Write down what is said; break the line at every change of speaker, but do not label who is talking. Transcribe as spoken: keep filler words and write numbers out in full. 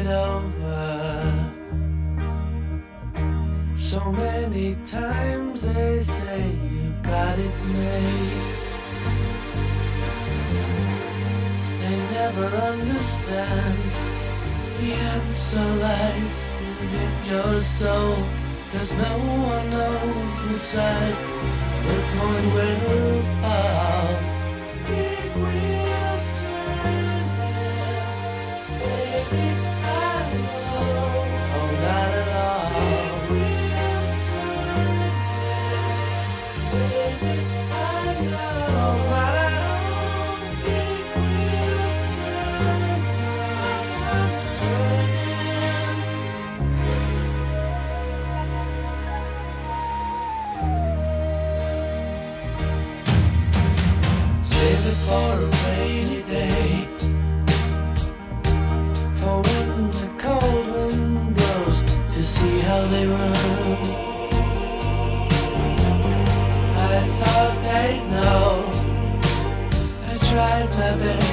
it over. So many times they say you got it made. They never understand. The answer lies within your soul. Cause no one knows inside the point will fall. Big wheels turning, baby, I know. Oh, not at all. Big wheels turning, baby, I know. Not at all. Big wheels turning, turning. Save it for a rainy day, for when the cold wind blows, to see how they run. I thought they'd know. I tried my best.